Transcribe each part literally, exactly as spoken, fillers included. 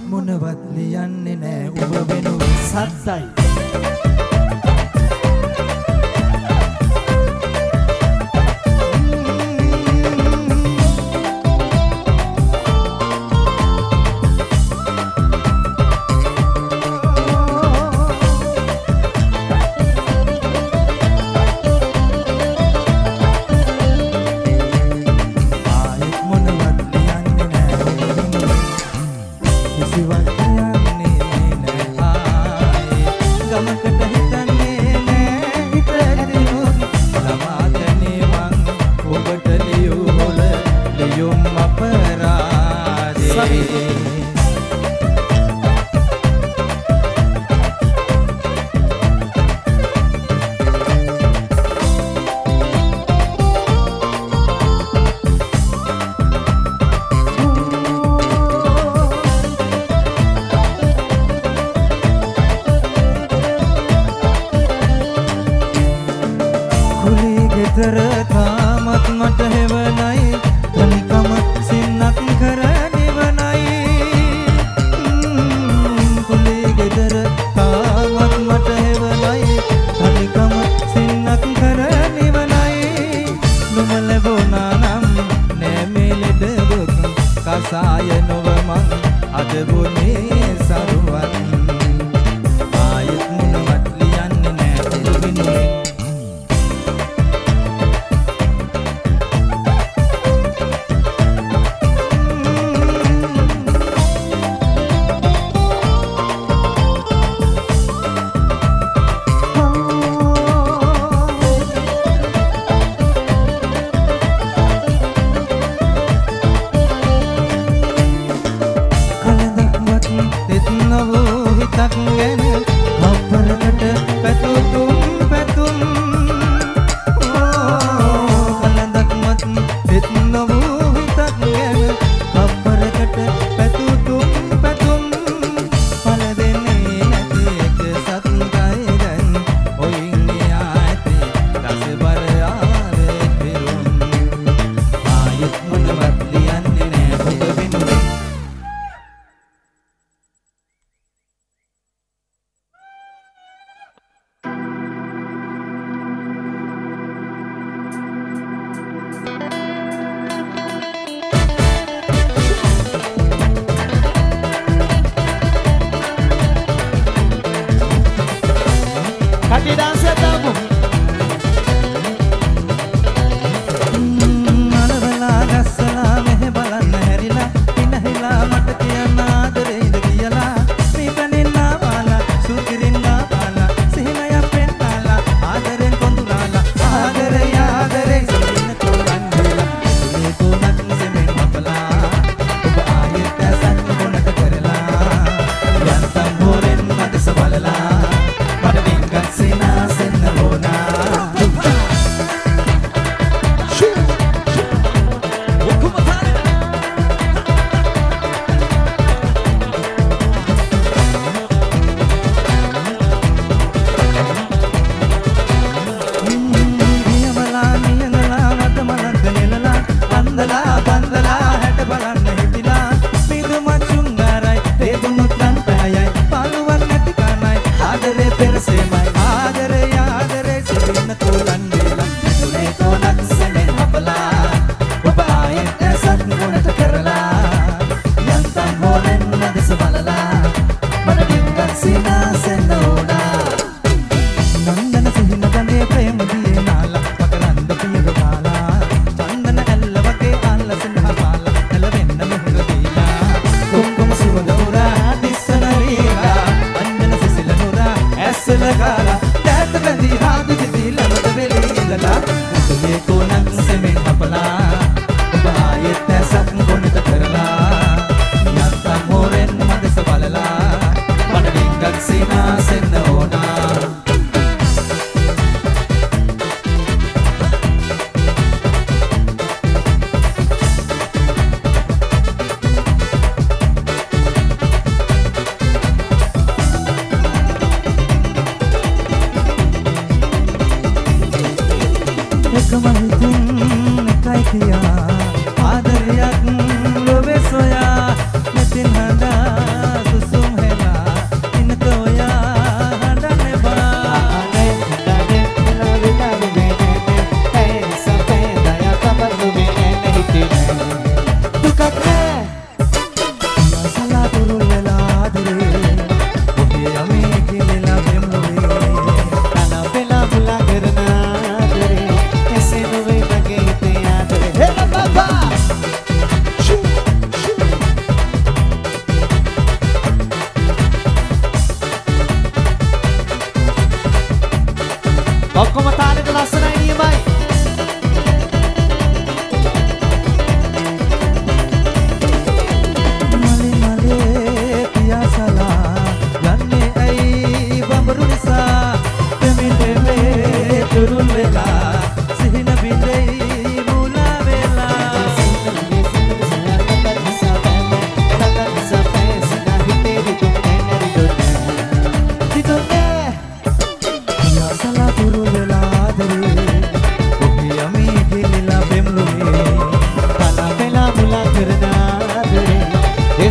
මොනවත් ලියන්නේ නෑ ඔබ වෙනුවෙන් සද්දයි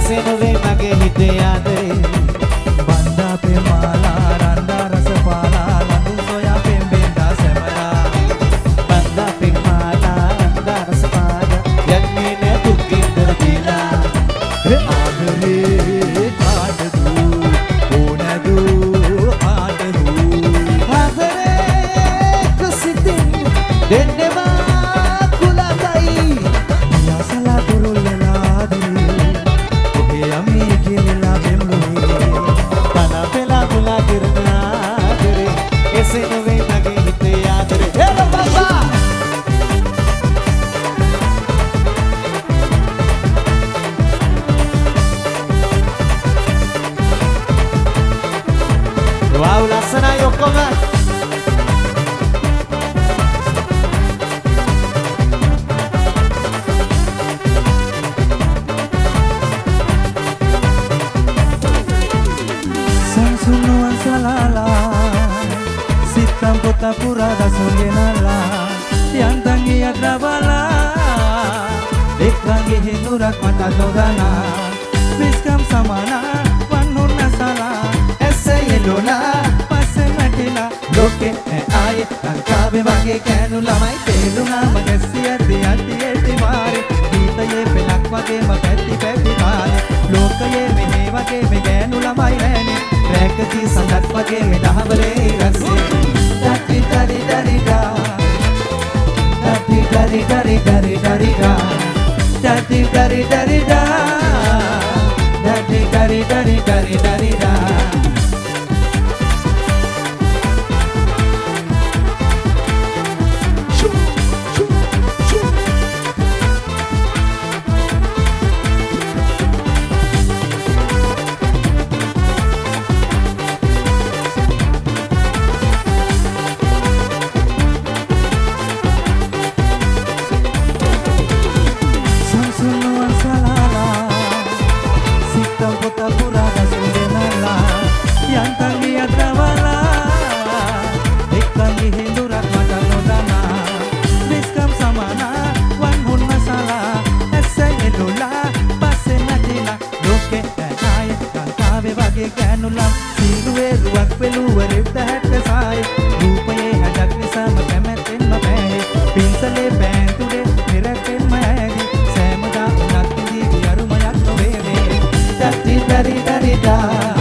එසේ නොවේ මගේ හිතේ ආදරේ බන්දා පෙමාලා රන්දා රස පාලා ලඳු සොයා පෙම්බෙන්දා සැමලා බන්දා පෙමාලා රන්දා රස පාලා යන්නේ නැ දුක් ගින්දර දීලා ආදරේ කාටදු ඕනදු කාටදු ආදරේ කුසිතින් දෙන්නවා කුලතයි යසලා දුරුල්ලලා ආදරේ ඔබේ යමී කියලා බෙම්ලුවේ තන පෙලා මුලා කරන ආදරේ එසේ නොවේ මගේ හිතේ ආදරේ හේම බබා Wow, ලස්සනයි ඔක්කොම සංසුනුවන් සලාලා සිත්තම් පොත පුරා දසුගෙනලා යන්තන් ගියක් රබලා එක්කන්ගේ හිඳුරක් මට නොදනා විස්කම් සමානා වන්නුන්න සලා ඇසේ එළුණා පස්සේ වැටිලා ලෝකේ ඈ ආයේ ලංකාවේ වගේ කෑනු ළමයි තේරුණා මගේ සියදි අති ඇති මාරේ ගීතයේ පෙලක් වගේ මගැති පැති කාලේ ලෝකයේ මෙහි වගේ මේ ගෑනු ළමයි නෑනේ රැකදී සඳත් වගේ මේ දහවලේ රසේ ඩටි ඩරි ඩරි ඩා ඩටි ඩරි ඩරි ඩරි ඩරි ඩා ඩටි ඩරි ඩරි ඩා ඩටි ඩරි ඩරි ඩරි ඩරි ඩා සංසුනුවන් සලාලා සිත්තම් පොත පුරා දසුගෙනලා යන්තන් ගියක් රබලා එක්කන්ගේ හිඳුරක් මට නොදනා විස්කම් සමානා වන්හුන් මසලා ඇසේ එළුලා පස්සේ නැතිලා ලෝකේ ඈ ලංකාවේ වගේ ගෑනුලම් සීරුවේ රුවක් පෙළුවරෙත් හැට සාය රූපයේ හැඩක් නිසාම කැමැත්තෙන්ම බෑහේ පින්සලේ බෑන්තුඩේ නිරැටෙන්ම ඇදී සෑමදා උනත් ඉදී අරුමයක් නොවේ මේ ඩටි ඩරි ඩරි ඩා